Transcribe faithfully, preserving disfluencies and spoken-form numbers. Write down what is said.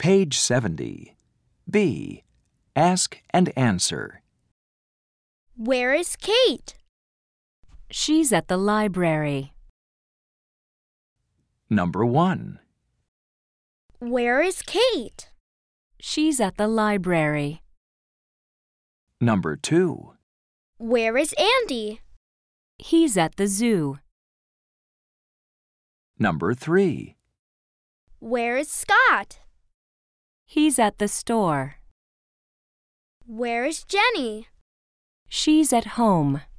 Page seventy. B. Ask and answer. Where is Kate? She's at the library. Number one. Where is Kate? She's at the library. Number two. Where is Andy? He's at the zoo. Number three. Where is Scott? He's at the store. Where is Jenny? She's at home.